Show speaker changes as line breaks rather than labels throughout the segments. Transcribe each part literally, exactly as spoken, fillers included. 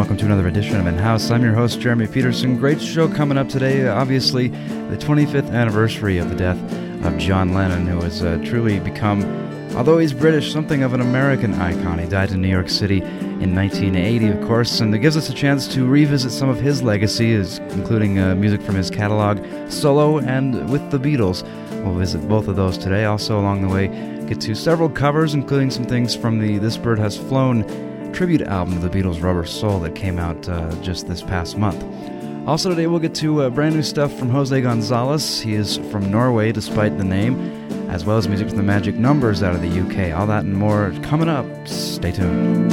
welcome to another edition of In-House. I'm your host, Jeremy Peterson. Great show coming up today. Obviously, the twenty-fifth anniversary of the death of John Lennon, who has uh, truly become, although he's British, something of an American icon. He died in New York City in nineteen eighty, of course, and it gives us a chance to revisit some of his legacy, including uh, music from his catalog, solo, and with the Beatles. We'll visit both of those today. Also, along the way, get to several covers, including some things from the This Bird Has Flown tribute album to the Beatles' Rubber Soul that came out uh, just this past month. Also today we'll get to uh, brand new stuff from Jose Gonzalez. He is from Norway despite the name, as well as music from the Magic Numbers out of the U K. All that and more coming up. Stay tuned.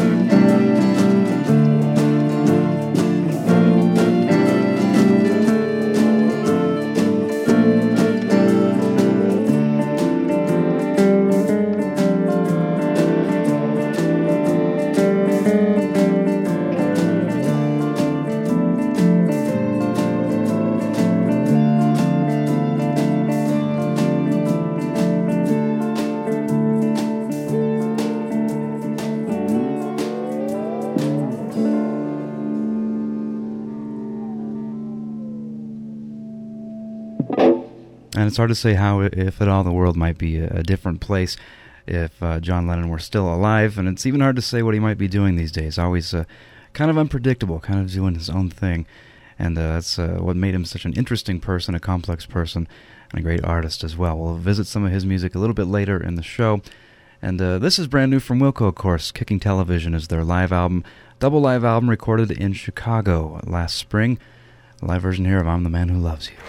And it's hard to say how, if at all, the world might be a different place if uh, John Lennon were still alive. And it's even hard to say what he might be doing these days. Always uh, kind of unpredictable, kind of doing his own thing. And uh, that's uh, what made him such an interesting person, a complex person, and a great artist as well. We'll visit some of his music a little bit later in the show. And uh, this is brand new from Wilco, of course. Kicking Television is their live album, double live album recorded in Chicago last spring. A live version here of I'm the Man Who Loves You.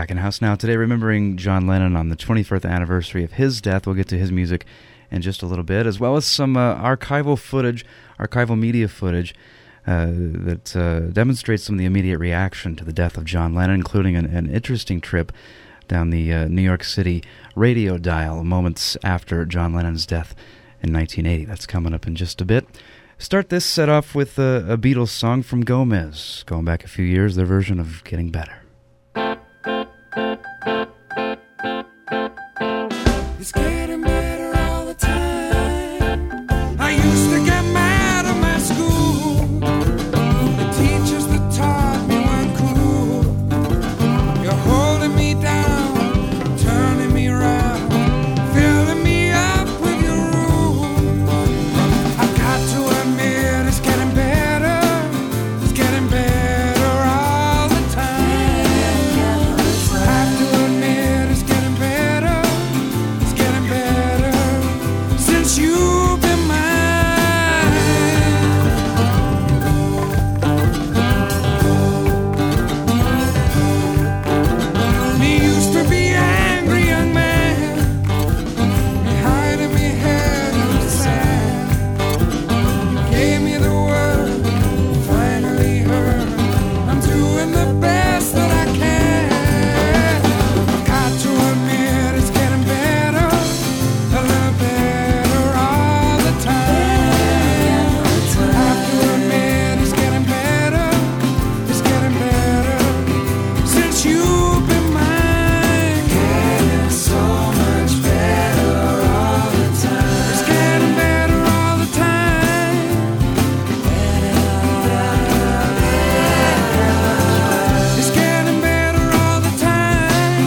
back in house now today, remembering John Lennon on the twenty-fifth anniversary of his death. We'll get to his music in just a little bit, as well as some uh, archival footage, archival media footage uh, that uh, demonstrates some of the immediate reaction to the death of John Lennon, including an, an interesting trip down the uh, New York City radio dial moments after John Lennon's death in nineteen eighty. That's coming up in just a bit. Start this set off with a, a Beatles song from Gomez, going back a few years, their version of Getting Better.
It's getting better all the time. I used to get mad at my school. The teachers that taught me weren't cool. You're holding me down, turning me around, filling me up with your rules. I've got to admit it's getting better. It's getting better all the time. I have to admit it's getting better. It's getting better since you've been mine. Me used to be angry young man, me hiding me head in the sand. You gave me the word, finally heard. I'm doing the best that I can. Got to admit it's getting better, a little better all the time. Have to admit it's getting better, it's getting better since you've been mine. Getting so much better all the time. It's getting better all the time. It's getting better all the time.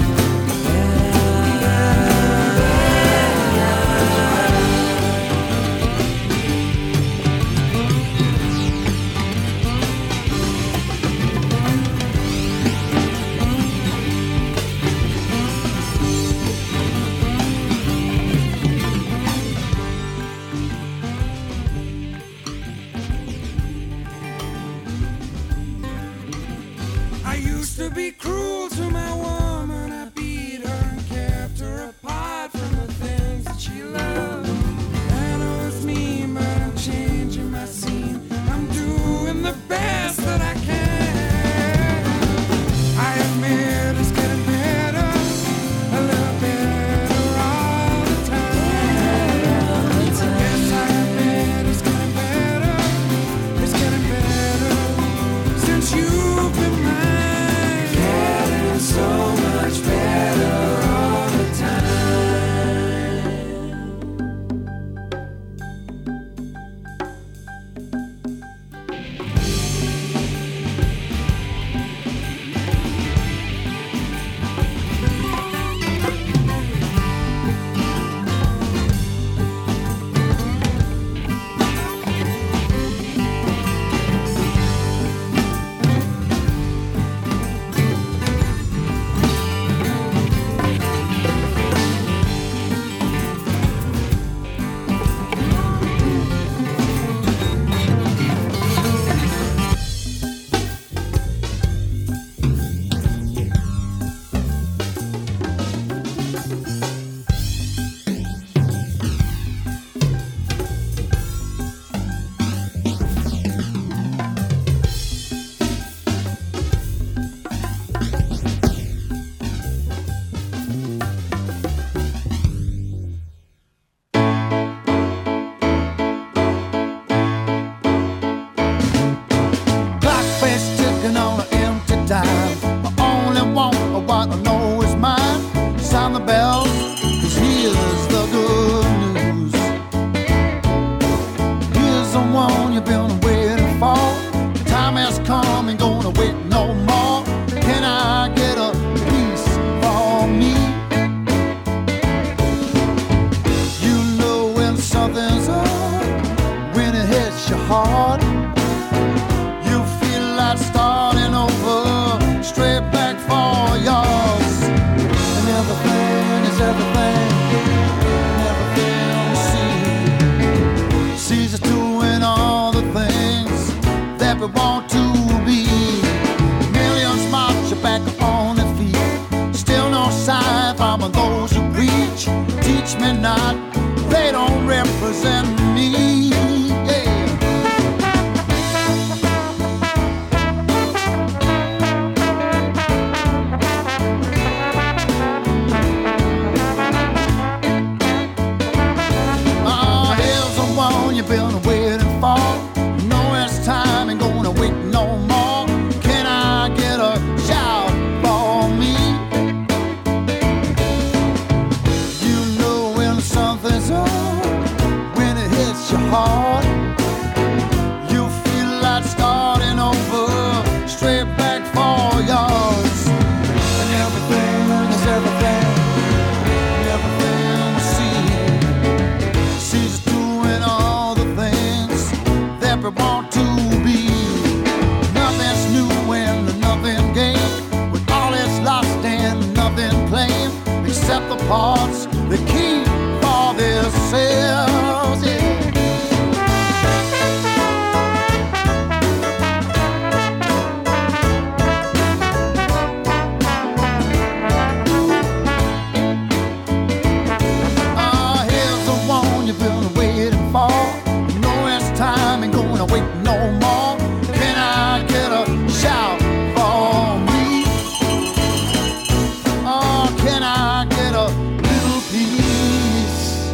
I used to be cruel to my woman. I beat her and kept her apart from the things that she loved. I know it's mean, but I'm changing my scene. I'm doing the best that I can. I admit it's getting better, a little better all the time. Yes, I admit it's getting better, it's getting better since you've been mine. Getting so much better all the time. Clock face ticking on an empty dime. I only want what I know is mine. Sound the bell, 'cause here's the good news. Here's the one you've been waiting for. Time has come, ain't gonna wait no more. Can I get a piece for me? You know when something's up, when it hits your heart. You feel like starting over, straight back for yours. And everything is everything, and everything we see. Sees us doing all the things that we want to be. Millions march back on their feet.
teach me not, they don't represent me. Yeah. Oh, here's the one you've been waiting for. No, it's time, ain't gonna wait no more. Can I get a shout for me? You know when something's on, when it hits your heart, you feel like starting over, straight back for yours. And everything is everything, everything we see. She's doing all the things that we want to be. Nothing's new and nothing gained, with all it's lost and nothing claimed, except the parts that keep for themselves. Yeah. Ah, here's the one you've been waiting for. You know it's time, ain't gonna wait no more. Can I get a shout for me? Oh, can I get a little piece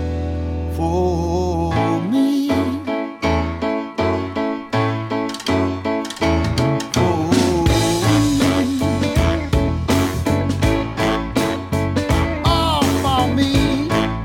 for me? For me. Oh, for me.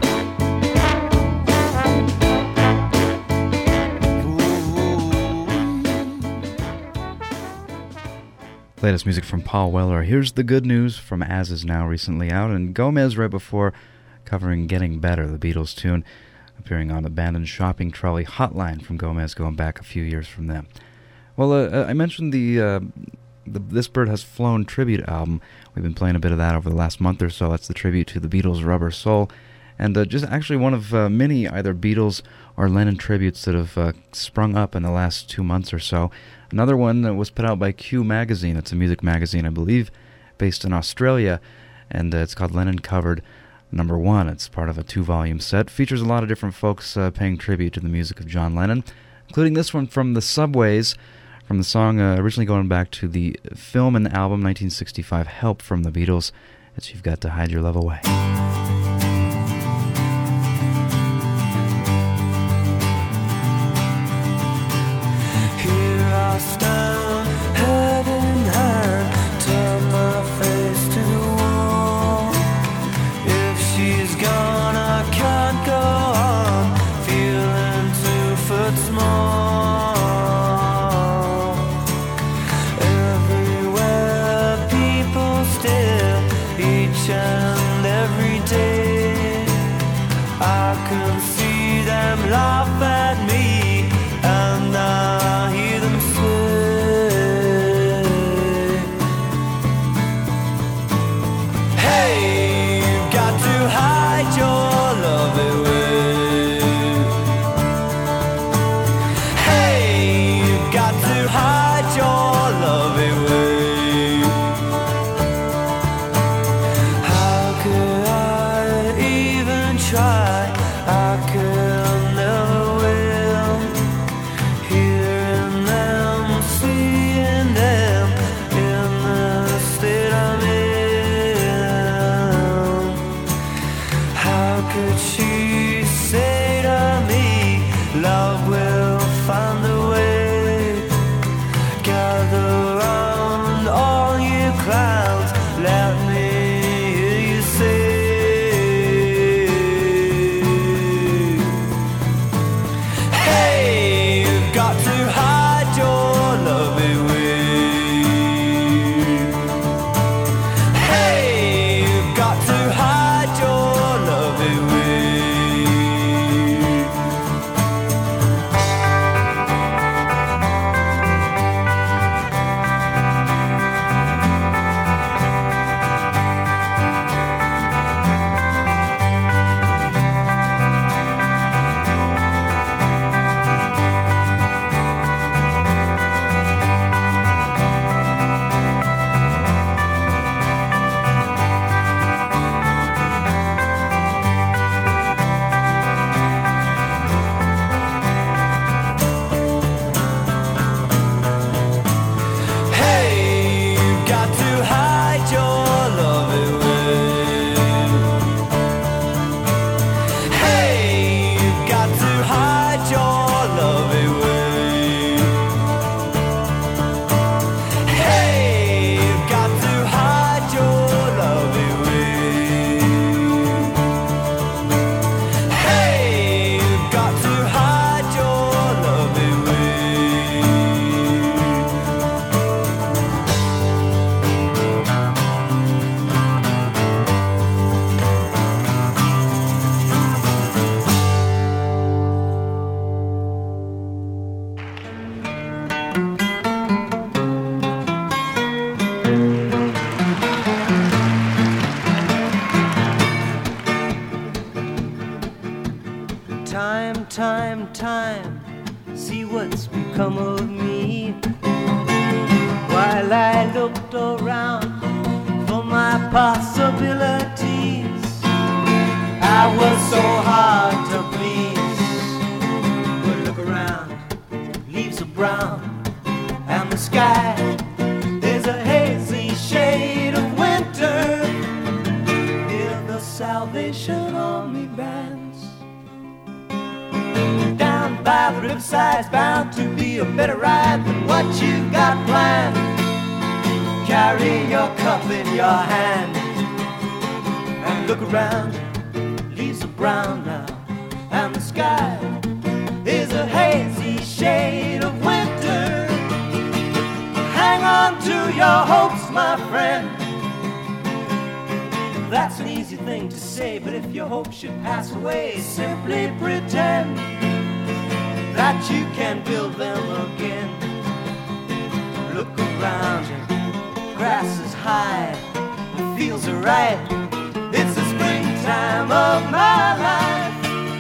Latest music from Paul Weller. Here's the good news from As Is Now, recently out, and Gomez right before covering Getting Better, the Beatles tune, appearing on Abandoned Shopping Trolley Hotline from Gomez, going back a few years from them. Well, uh, I mentioned the, uh, the This Bird Has Flown tribute album. We've been playing a bit of that over the last month or so. That's the tribute to the Beatles' Rubber Soul, and uh, just actually one of uh, many either Beatles or Lennon tributes that have uh, sprung up in the last two months or so. Another one that was put out by Q Magazine. It's a music magazine, I believe, based in Australia, and uh, it's called Lennon Covered Number One. It's part of a two-volume set. Features a lot of different folks uh, paying tribute to the music of John Lennon, including this one from the Subways, from the song uh, originally going back to the film and album nineteen sixty-five Help from the Beatles. It's You've Got to Hide Your Love Away.
I stand head in hand, turn my face to the wall. If she's gone, I can't go on, feeling two foot small. Everywhere people stare, each and every day. I can see them laugh at me, and I hear them Hey, you've got to hide your love away. Time, time, time, see what's become of me. While I looked around for my possibilities, I was so hard to please. But look around, leaves are brown, and the sky is a hazy shade of winter. Hear the Salvation Army bands down by the riverside's bound to be a better ride than what you got planned. Carry your cup in your hand and look around. Leaves are brown now, and the sky is a hazy shade of winter. Hang on to your hopes, my friend. That's an easy thing to say, but if your hope should pass away, simply pretend that you can build them again. Look around you, grass is high, the fields are right. It's the springtime of my life.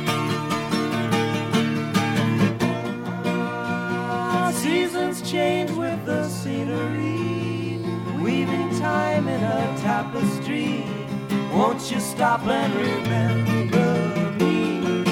Seasons change with the scenery, weaving time in a tapestry. Won't you stop and remember me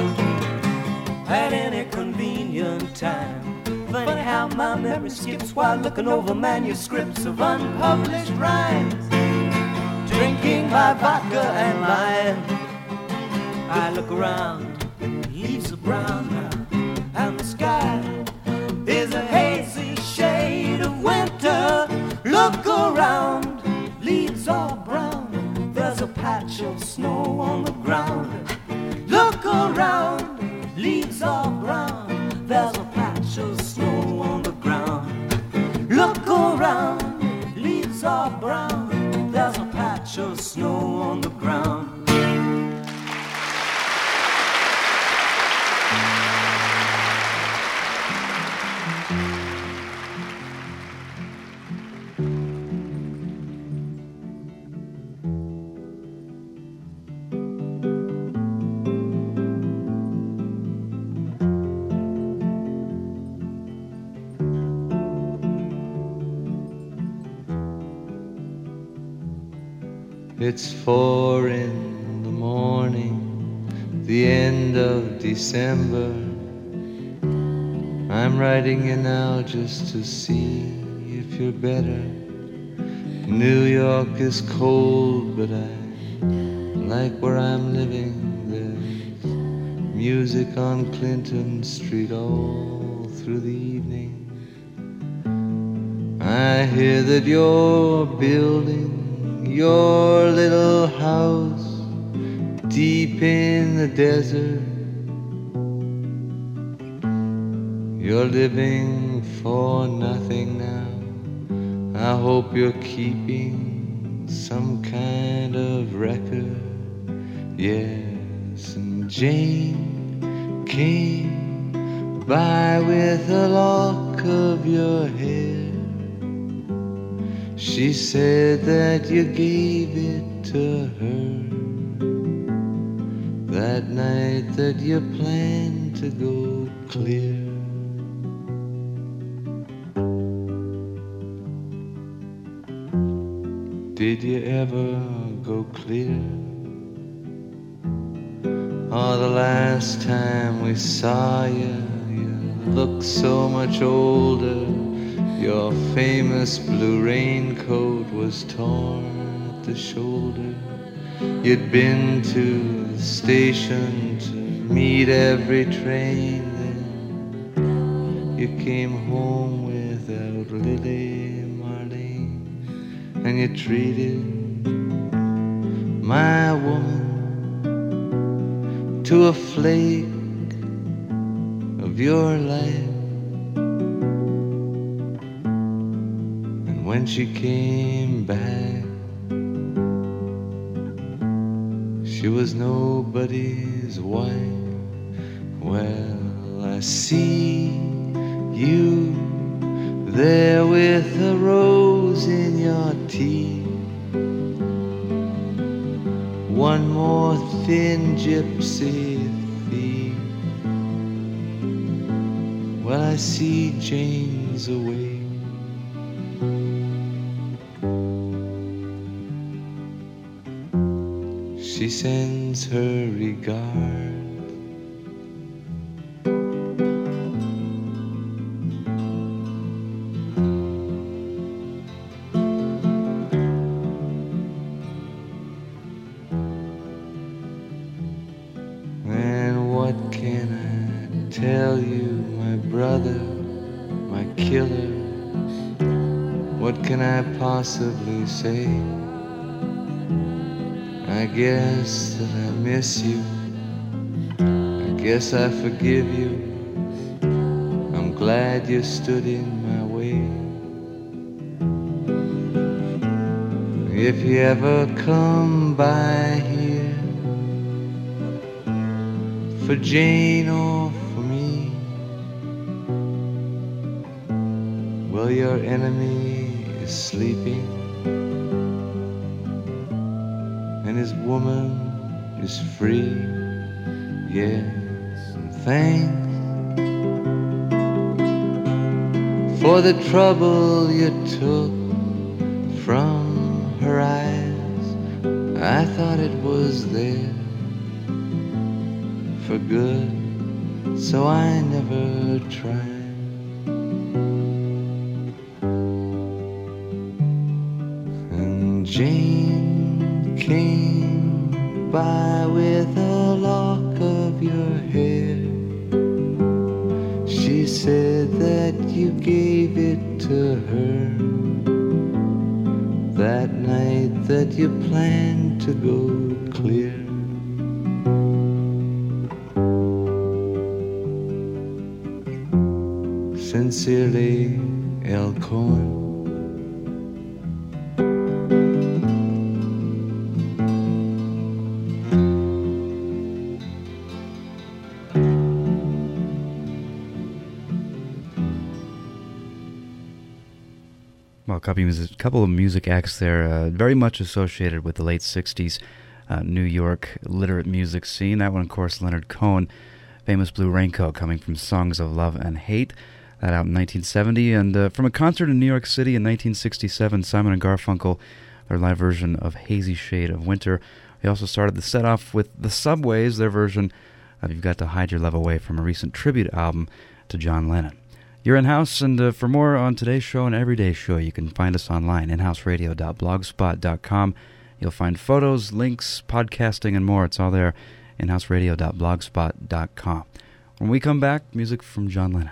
at any convenient time? Funny how my memory skips while looking over manuscripts of unpublished rhymes. Drinking my vodka and wine, I look around, leaves are brown now, and the sky is a hazy shade of winter. Look around, leaves are brown, there's a patch of snow on the ground. Look around, leaves are brown, there's a patch of snow on the ground. Look around, leaves are brown, there's a patch of snow on the ground.
It's four in the morning, the end of December. I'm writing you now just to see if you're better. New York is cold, but I like where I'm living. There's music on Clinton Street all through the evening. I hear that you're building your little house deep in the desert. You're living for nothing now. I hope you're keeping some kind of record. Yes, and Jane came by with a lock of your hair. She said that you gave it to her that night that you planned to go clear. Did you ever go clear? Oh, the last time we saw you, you looked so much older. Your famous blue raincoat was torn at the shoulder. You'd been to the station to meet every train. Then you came home without Lily Marlene, and you treated my woman to a flake of your life. When she came back, she was nobody's wife. Well, I see you there with a rose in your teeth. One more thin gypsy feet. Well, I see Jane's away. She sends her regard. And what can I tell you, my brother, my killer? What can I possibly say? I guess that I miss you. I guess I forgive you. I'm glad you stood in my way. If you ever come by here, for Jane or for me, well, your enemy is sleeping, and his woman is free. Yes, and thanks for the trouble you took from her eyes. I thought it was there for good, so I never tried. And Jane came by with a lock of your hair. She said that you gave it to her that night that you planned to go clear. Sincerely, L. Cohen.
Well, a couple of music, couple of music acts there, uh, very much associated with the late sixties uh, New York literate music scene. That one, of course, Leonard Cohen, famous Blue Raincoat, coming from Songs of Love and Hate. That out in nineteen seventy, and uh, from a concert in New York City in nineteen sixty-seven, Simon and Garfunkel, their live version of Hazy Shade of Winter. They also started the set off with the Subways, their version of You've Got to Hide Your Love Away, from a recent tribute album to John Lennon. You're in-house, and uh, for more on today's show and every day's show, you can find us online, in house radio dot blogspot dot com. You'll find photos, links, podcasting, and more. It's all there, in house radio dot blogspot dot com. When we come back, music from John Lennon.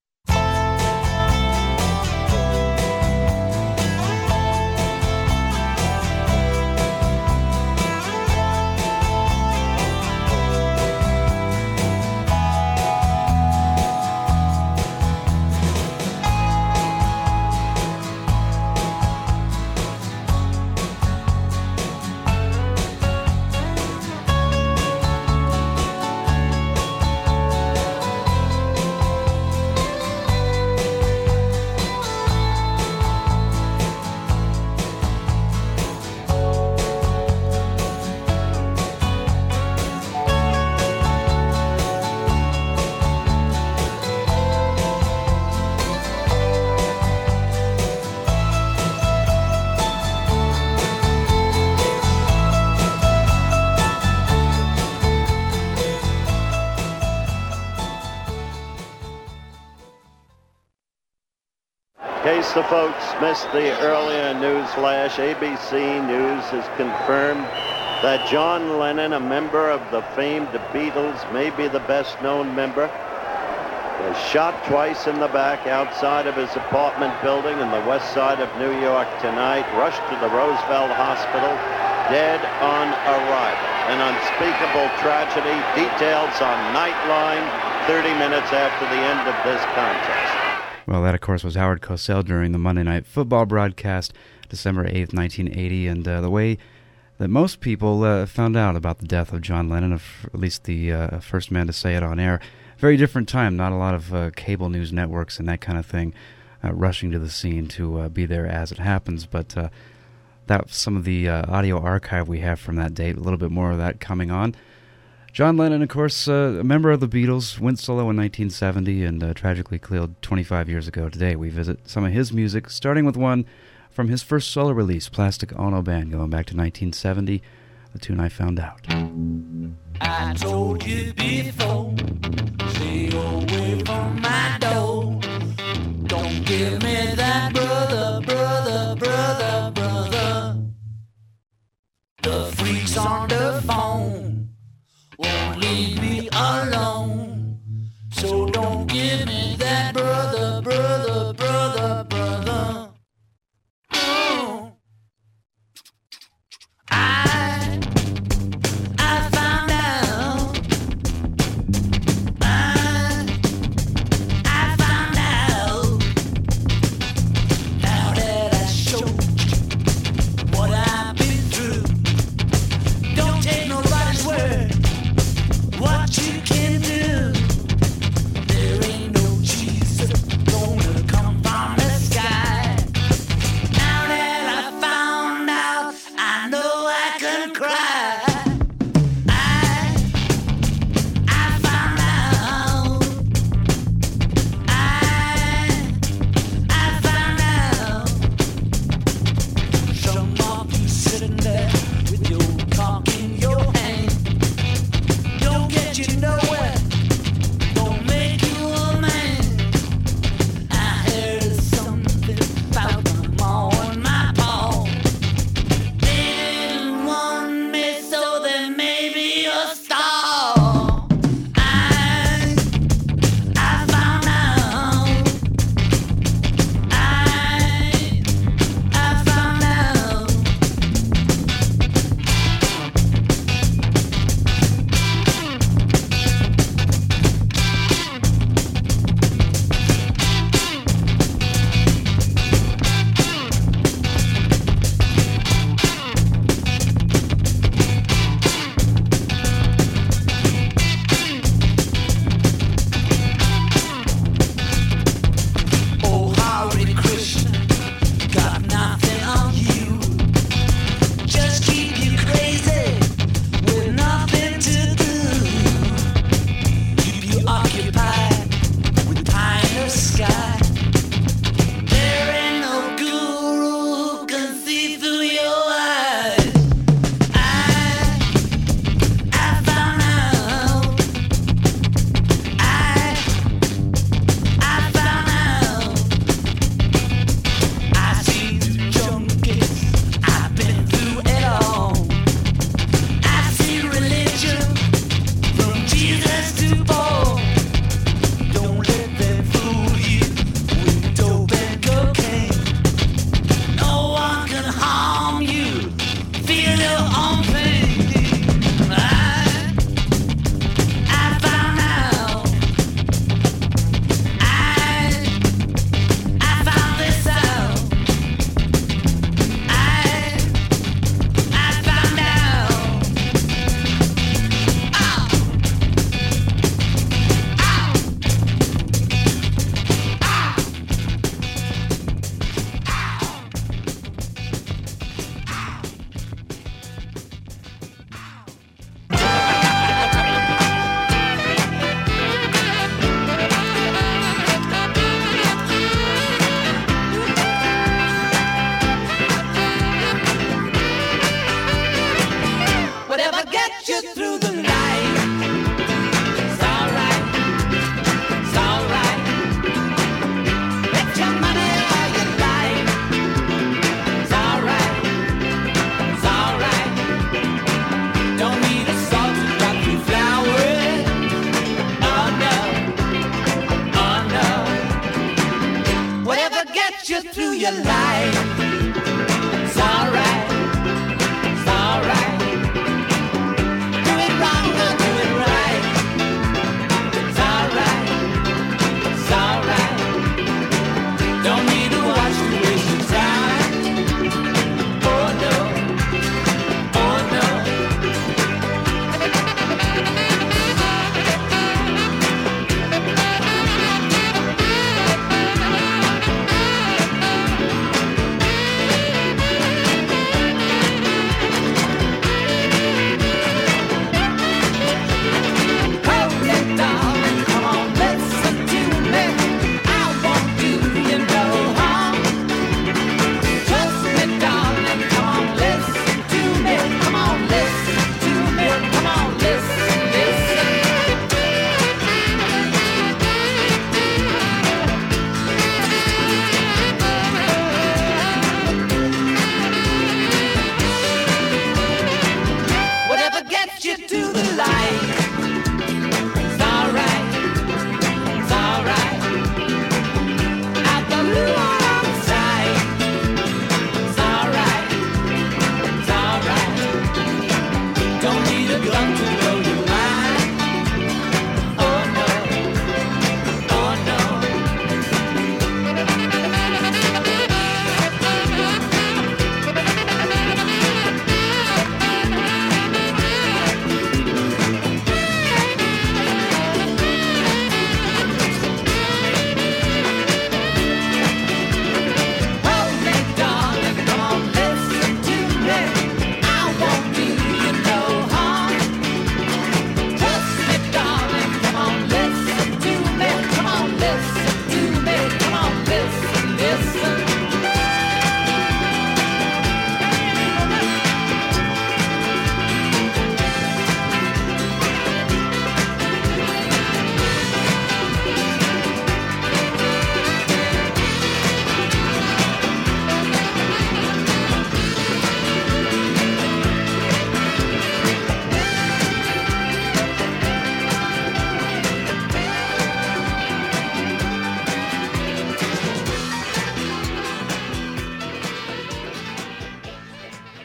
The folks missed the earlier news flash. A B C News has confirmed that John Lennon, a member of the famed Beatles, maybe the best known member, was shot twice in the back outside of his apartment building in the west side of New York tonight, rushed to the Roosevelt Hospital, dead on arrival. An unspeakable tragedy. Details on Nightline thirty minutes after the end of this contest.
Well, that, of course, was Howard Cosell during the Monday Night Football broadcast, December eighth, nineteen eighty, and uh, the way that most people uh, found out about the death of John Lennon, of at least the uh, first man to say it on air. Very different time, not a lot of uh, cable news networks and that kind of thing uh, rushing to the scene to uh, be there as it happens, but uh, that's some of the uh, audio archive we have from that date, a little bit more of that coming on. John Lennon, of course, uh, a member of the Beatles, went solo in nineteen seventy and uh, tragically killed twenty-five years ago today. We visit some of his music, starting with one from his first solo release, Plastic Ono Band, going back to nineteen seventy, the tune I Found Out.
I told you before, stay away from my door. Don't give me that brother, brother, brother, brother. The freaks on the phone won't leave me alone. So don't give me that brother, brother, brother, brother. Oh. I, I found out. I, I found out. Now that I showed what I've been through. Don't take nobody's word. What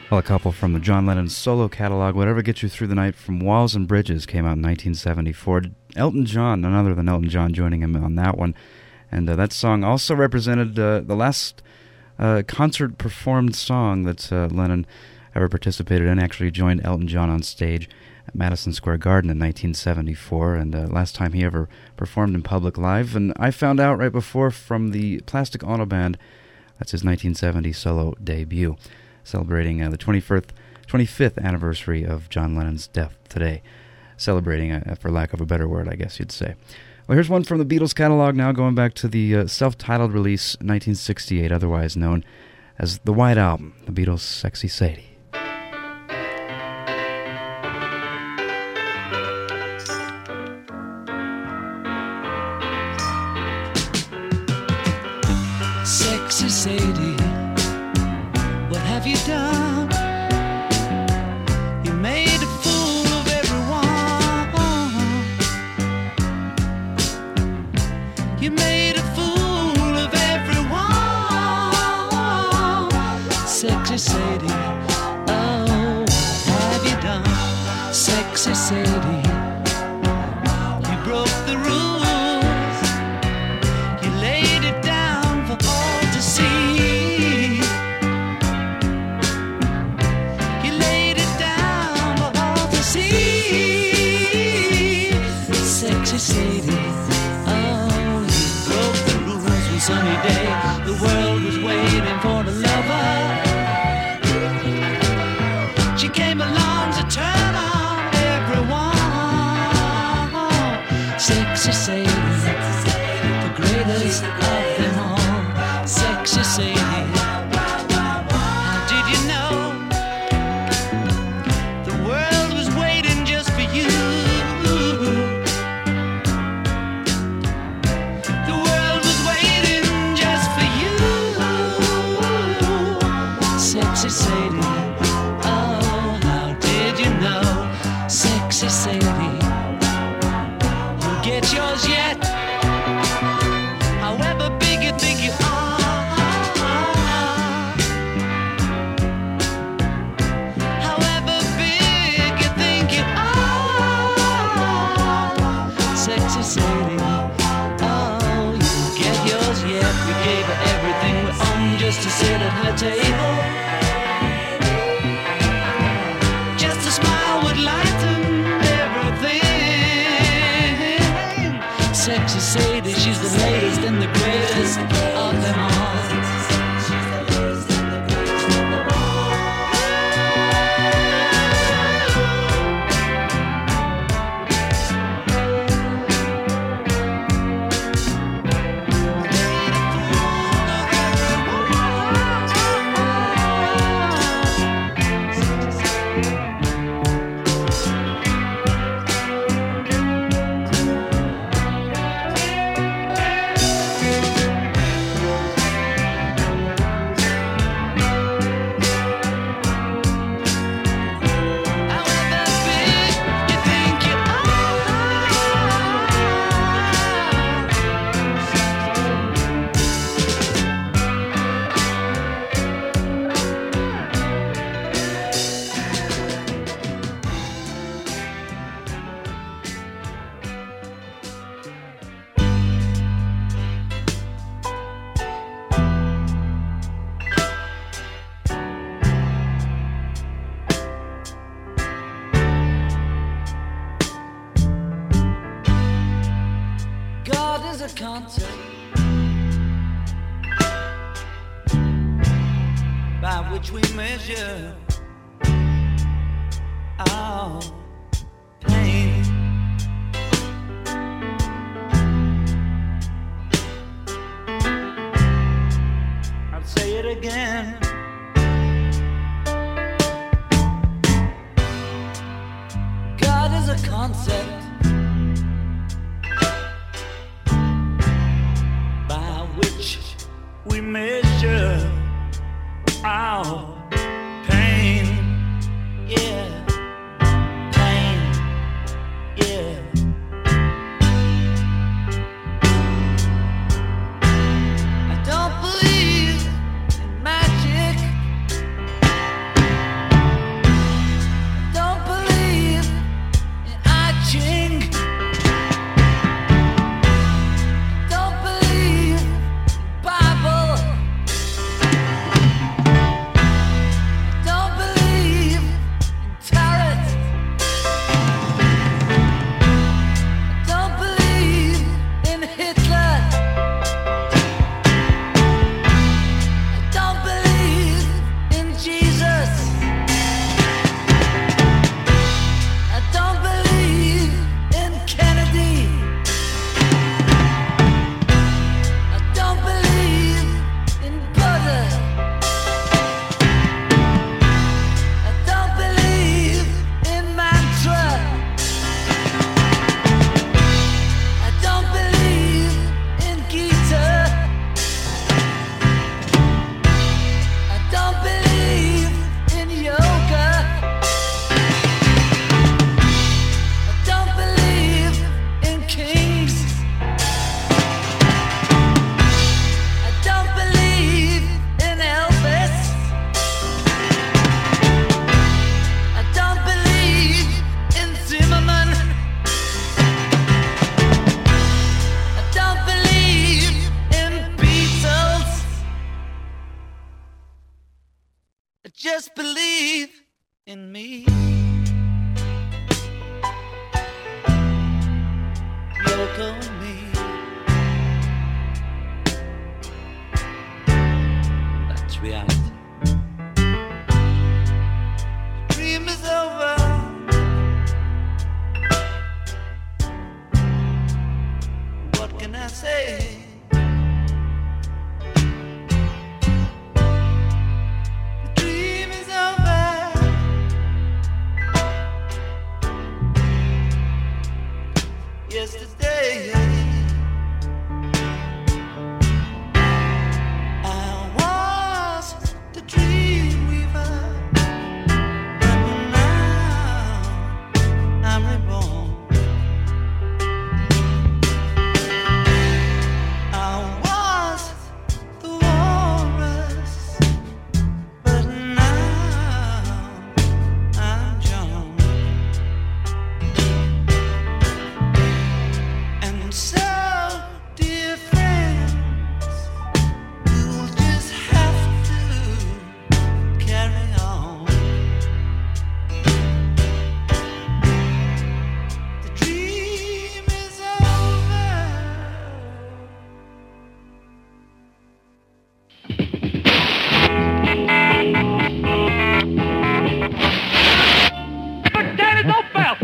Well, a couple from the John Lennon solo catalog, Whatever Gets You Through the Night from Walls and Bridges, came out in nineteen seventy-four. Elton John, none other than Elton John, joining him on that one. And uh, that song also represented uh, the last uh, concert-performed song that uh, Lennon ever participated in. Actually joined Elton John on stage at Madison Square Garden in nineteen seventy-four, and uh, last time he ever performed in public live. And I found out right before from the Plastic Ono Band, that's his nineteen seventy solo debut, celebrating uh, the twenty-fifth, twenty-fifth anniversary of John Lennon's death today. Celebrating, uh, for lack of a better word, I guess you'd say. Well, here's one from the Beatles catalog now, going back to the uh, self-titled release, nineteen sixty-eight, otherwise known as the White Album, the Beatles' Sexy Sadie.
Sexy Sadie, what have you done? You made a fool of everyone. You made a fool of everyone. Sexy Sadie, oh, what have you done? Sexy Sadie, you broke the rules. You laid it down for all to see. You laid it down for all to see. Sexy Sadie, oh, you broke the rules. One sunny day, the world was waiting for the lover. She came along to turn on everyone. Sexy Sadie, the greatest of them all. Sexy Sadie, how did you know the world was waiting just for you? The world was waiting just for you. Sexy Sadie, oh, how did you know? Sexy Sadie, you'll get yours yet. However big you think you are, however big you think you are, Sexy Sadie, oh, you get yours yet. We gave her everything we own just to sit at her table. Just a smile would lighten everything. Sexy Sadie, she's the latest and the greatest of them all. God is a concept by which we measure our pain. I'll say it again. God is a concept by which we measure our pain. Yeah, just believe in me. Yoko and me. That's reality. Dream is over. What can I say? Yesterday I was the dream weaver, but now I'm reborn. I was the walrus, but now I'm John. So, dear friends, you'll just have to carry on. The dream is over.
But that is so fast.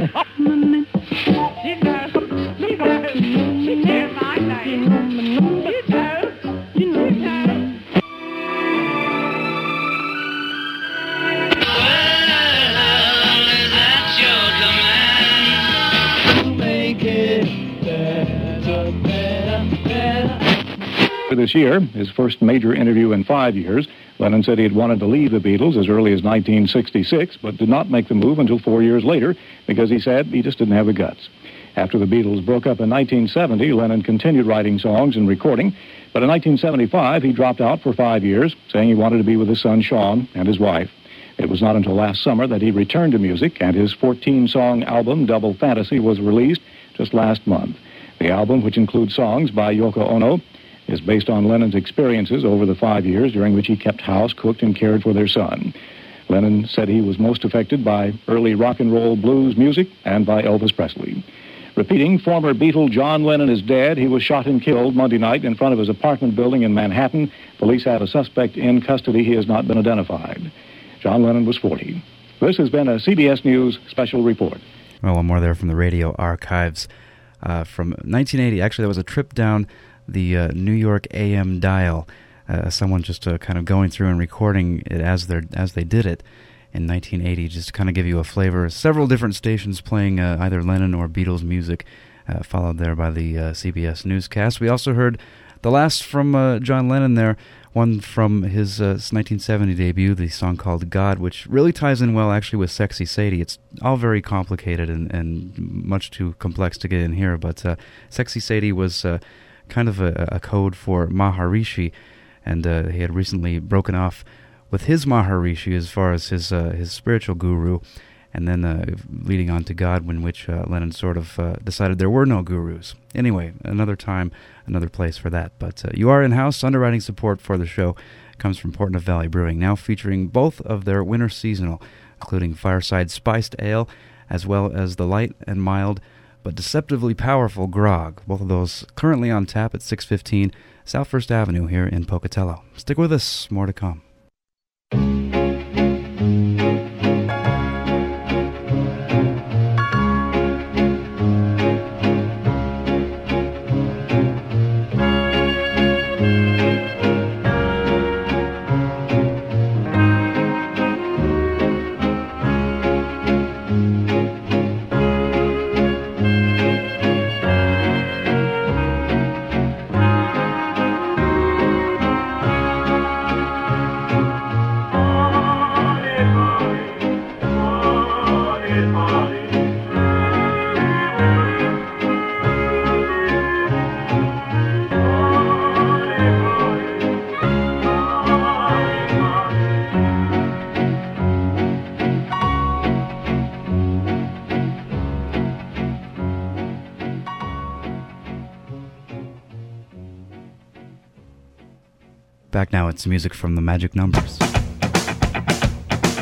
This year, his first major interview in five years, Lennon said he had wanted to leave the Beatles as early as nineteen sixty-six, but did not make the move until four years later because he said he just didn't have the guts. After the Beatles broke up in nineteen seventy, Lennon continued writing songs and recording, but in nineteen seventy-five, he dropped out for five years, saying he wanted to be with his son Sean and his wife. It was not until last summer that he returned to music, and his fourteen-song album, Double Fantasy, was released just last month. The album, which includes songs by Yoko Ono, is based on Lennon's experiences over the five years during which he kept house, cooked, and cared for their son. Lennon said he was most affected by early rock and roll blues music and by Elvis Presley. Repeating, former Beatle John Lennon is dead. He was shot and killed Monday night in front of his apartment building in Manhattan. Police have a suspect in custody. He has not been identified. John Lennon was forty. This has been a C B S News special report.
Well, one more there from the radio archives uh, from nineteen eighty. Actually, that was a trip down the uh, New York A M dial. Uh, someone just uh, kind of going through and recording it as they as they did it in nineteen eighty, just to kind of give you a flavor. Several different stations playing uh, either Lennon or Beatles music, uh, followed there by the uh, C B S newscast. We also heard the last from uh, John Lennon there, one from his uh, nineteen seventy debut, the song called God, which really ties in well actually with Sexy Sadie. It's all very complicated and, and much too complex to get in here, but uh, Sexy Sadie was uh, kind of a, a code for Maharishi, and uh, he had recently broken off with his Maharishi as far as his uh, his spiritual guru, and then uh, leading on to God, in which uh, Lennon sort of uh, decided there were no gurus. Anyway, another time, another place for that. But uh, you are in-house. Underwriting support for the show comes from Portneuf Valley Brewing, now featuring both of their winter seasonal, including Fireside Spiced Ale, as well as the light and mild but deceptively powerful grog. Both of those currently on tap at six fifteen South First Avenue here in Pocatello. Stick with us, more to come. Back now, it's music from the Magic Numbers.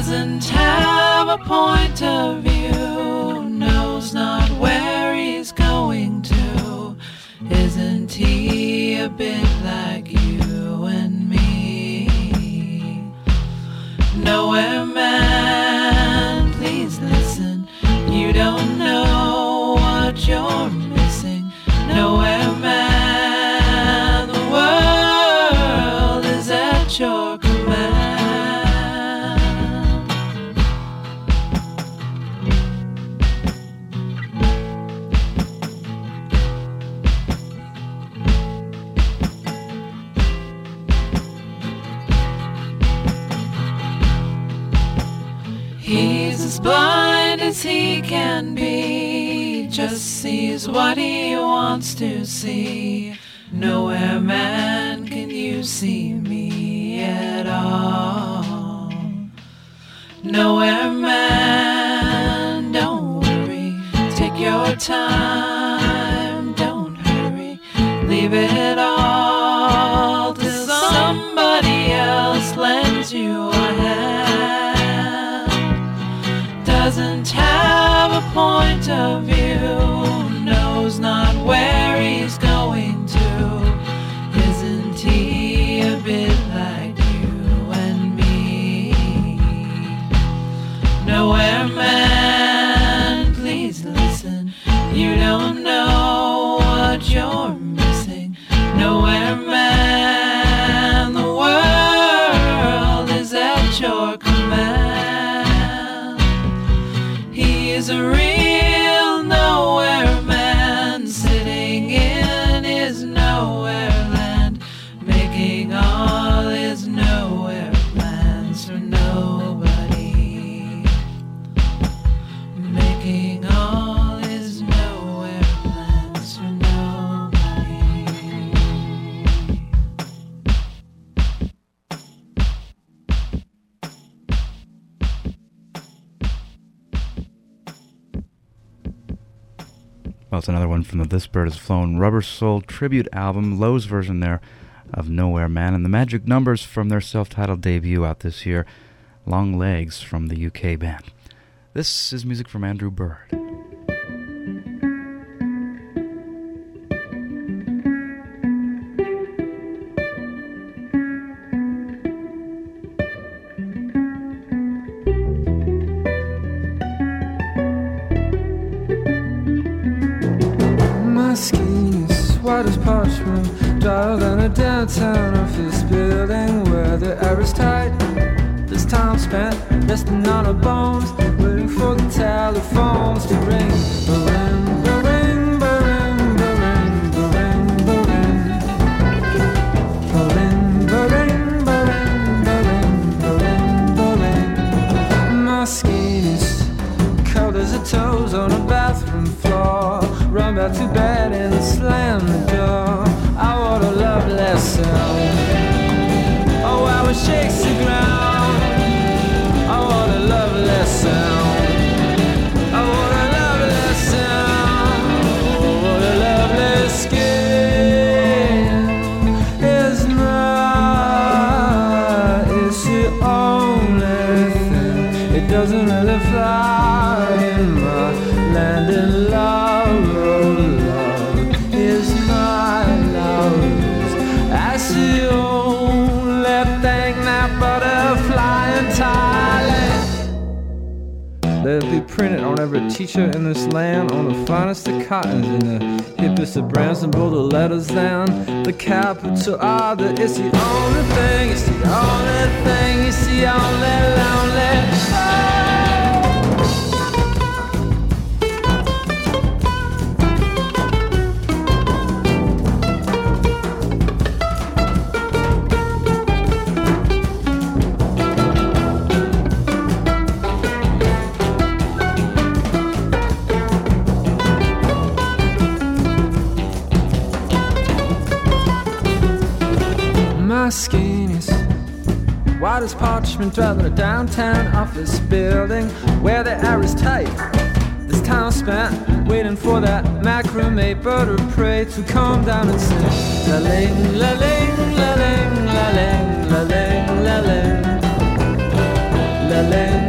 doesn't have a point of view, knows not where he's going to. Isn't he a bit like you and me? Nowhere man, please listen, you don't know what you're missing. Nowhere man, the world is at your command. He's as blind as he can be, just sees what he wants to see. Nowhere man can you see me at all. Nowhere man, don't worry, take your time, don't hurry, leave it all till somebody else lends you a hand. Doesn't have a point of view, knows not where he's going to. Isn't he a bit like you and me? Nowhere man, please listen, you don't know what you're missing. Nowhere man, the world is at your command. He's a real nowhere man, sitting in his nowhere land, making all his nowhere plans for nobody. Making all his nowhere plans for nobody.
Well, it's another one from the This Bird Has Flown Rubber Soul tribute album, Lowe's version there of Nowhere Man, and the Magic Numbers from their self-titled debut out this year, Long Legs from the U K band. This is music from Andrew Bird.
My skin is white as parchment, drier than a downtown office building where the air is tight. This time spent resting on our bones, waiting for the telephones to ring. Ba-ring, ba-ring, ba-ring, ba-ring, ba-ring, ba-ring. Ba-ring, ba-ring, ba-ring, ba-ring, ba-ring, ba-ring. My skin is cold as the toes on a bathroom floor. Run back to bed and slam the door. I want a love lesson. Oh, how it shakes the ground. I want a love lesson. I want a love lesson. Oh, what a lovely skin is not. It's the only thing. It doesn't really fly in my land in love. That's the only thing that butterfly in Thailand. Let it be printed on every t-shirt in this land, on the finest of cottons and the hippest of brands, and bold the letters down. The capital R, that it's the only thing, it's the only thing, it's the only lonely. Oh. My skin is white as parchment, driving a downtown office building where the air is tight. This time spent waiting for that macrame bird of prey to come down and sing. La ling, la ling, la ling, la ling, la ling, la ling, la ling.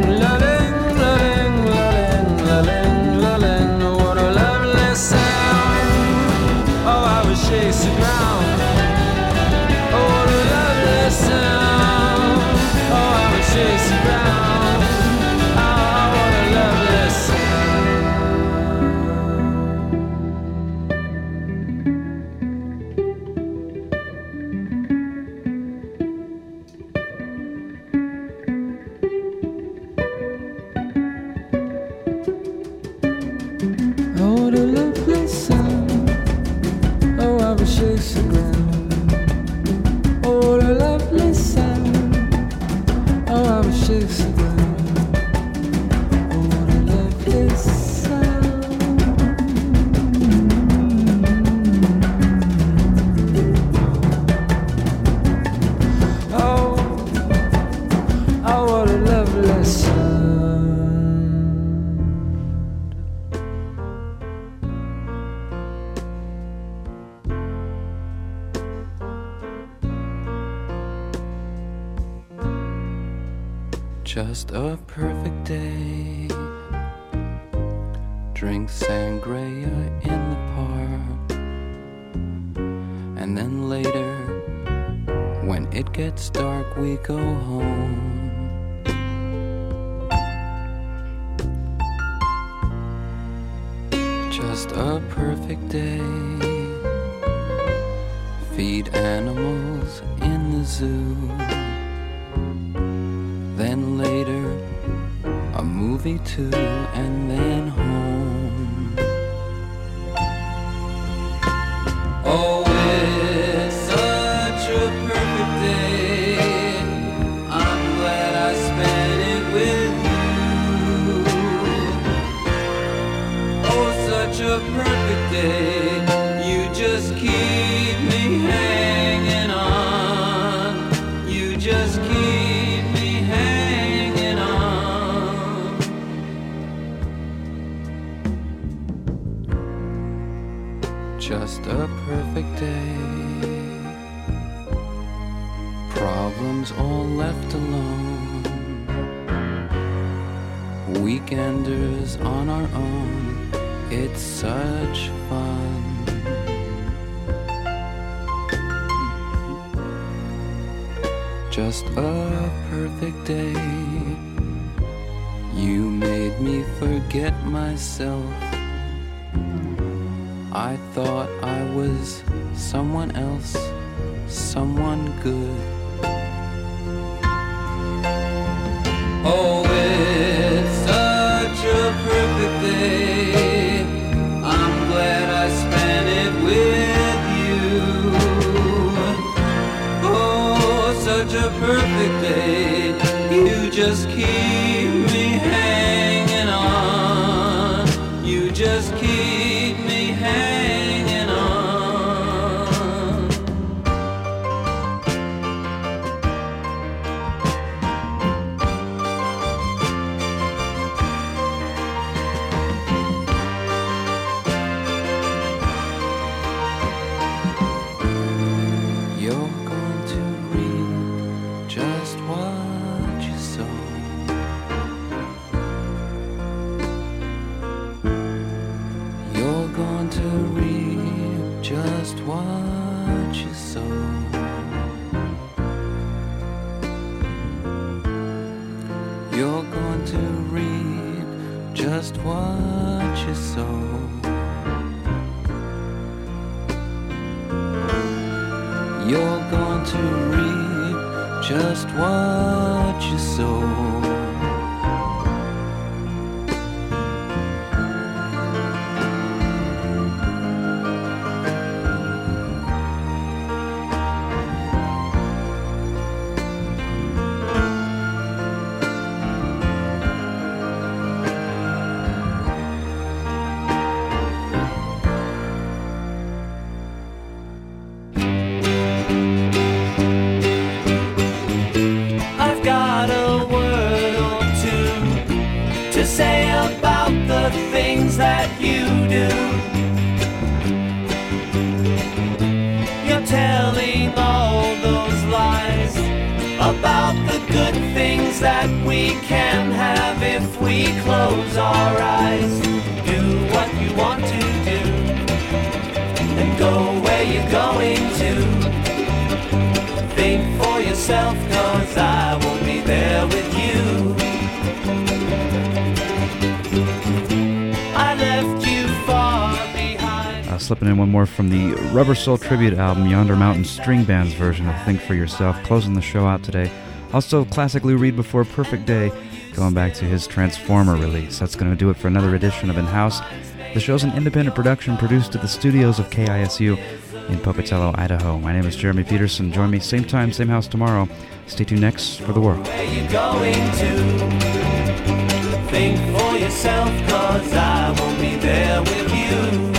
Just a perfect day. Drink sangria in the park. And then later, when it gets dark, we go home. Just a perfect day. Feed animals in the zoo. Then later, a movie too, and then home. Oh, it's such a perfect day. I'm glad I spent it with you. Oh, such a perfect day. You just keep me hanging on. You just keep me hanging on. Just a perfect day. Problems all left alone. Weekenders on our own. It's such fun. Just a perfect day. You made me forget myself. I thought I was someone else, someone good. Oh, it's such a perfect day. I'm glad I spent it with you. Oh, such a perfect day. You just keep me hanging on. You just keep me hanging on. You're going to reap just what you sow. You're going to reap just what you sow. You're going to reap just what you sow. You're going to reap just what you sow.
I've got a word or two to say about the things that you do. You're telling all those lies about the good things that we can have if we close our eyes. Do what you want to do and go where you're going to. Think for yourself, cause I won't be there with you. I left you far behind.
Uh, slipping in one more from the Rubber Soul tribute album, Yonder Mountain String Band's version of Think For Yourself, closing the show out today. Also, classic Lou Reed before Perfect Day, going back to his Transformer release. That's going to do it for another edition of In-House. The show's an independent production produced at the studios of K I S U in Pocatello, Idaho. My name is Jeremy Peterson. Join me same time, same house tomorrow. Stay tuned next for The World.
Where you going to? Think for yourself, cause I won't be there with you.